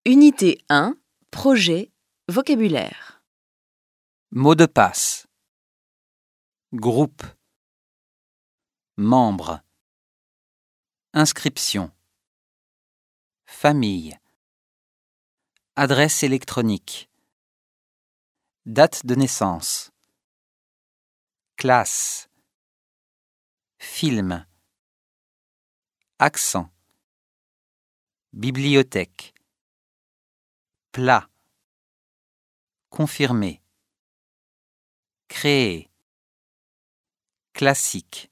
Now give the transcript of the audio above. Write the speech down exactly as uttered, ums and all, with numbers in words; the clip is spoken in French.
Unité un, projet, vocabulaire. Mot de passe. Groupe. Membre. Inscription. Famille. Adresse électronique. Date de naissance. Classe. Film. Accent. Bibliothèque. Plat. Confirmer. Créer. Classique.